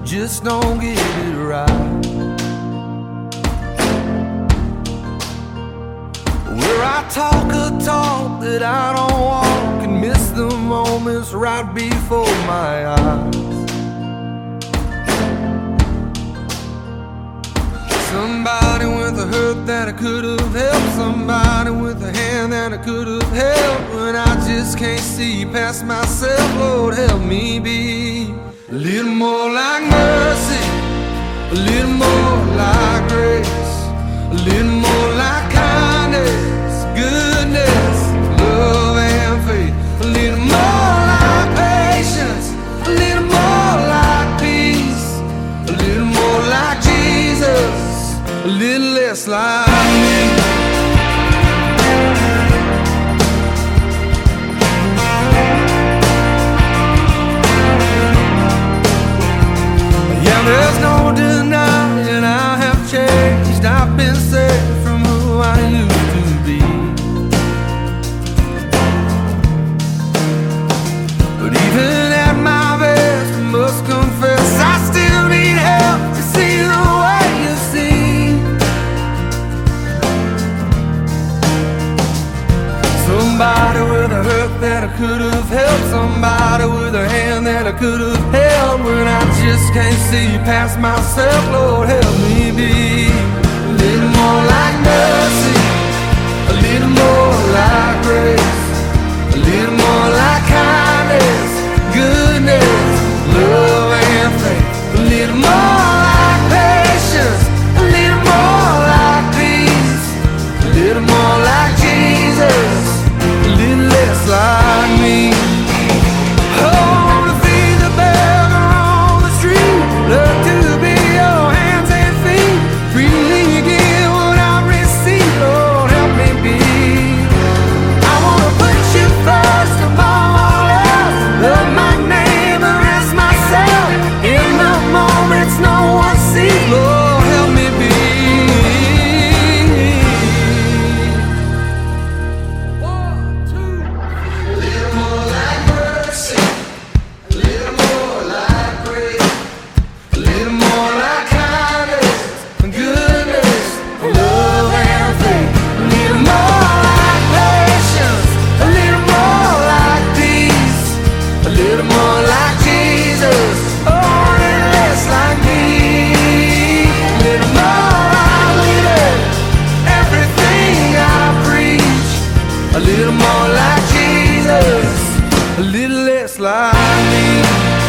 just don't get it right. Where I talk a talk that I don't walk and miss the moments right before my eyes. Somebody with a hurt that I could have helped, somebody with a hand that I could have held. When I just can't see past myself, Lord, help me be a little more like mercy, a little more like grace, a little more like kindness, goodness, love and faith, a little more like patience, a little more like peace, a little more like Jesus, a little less like me. Yeah, there's no denying I have changed. I've been saved from who I used to be. But even at my best, I must confess I still need help to see the way you see. Somebody with a hurt that I could have helped, somebody with a hand that I could have held. When I just can't see past myself, Lord, help me be a little more like mercy, a little more like grace, a little more like kindness, goodness, love and faith, a little more like patience, a little more like peace, a little more like Jesus, a little less like me. Oh, to feed the beggar on the street, love to be your hands and feet, freely give what I receive, Lord, help me be. I wanna put you first above all else, love my neighbor as myself, in the moments no one sees, Lord, help me be. A little more like Jesus, a little less like me.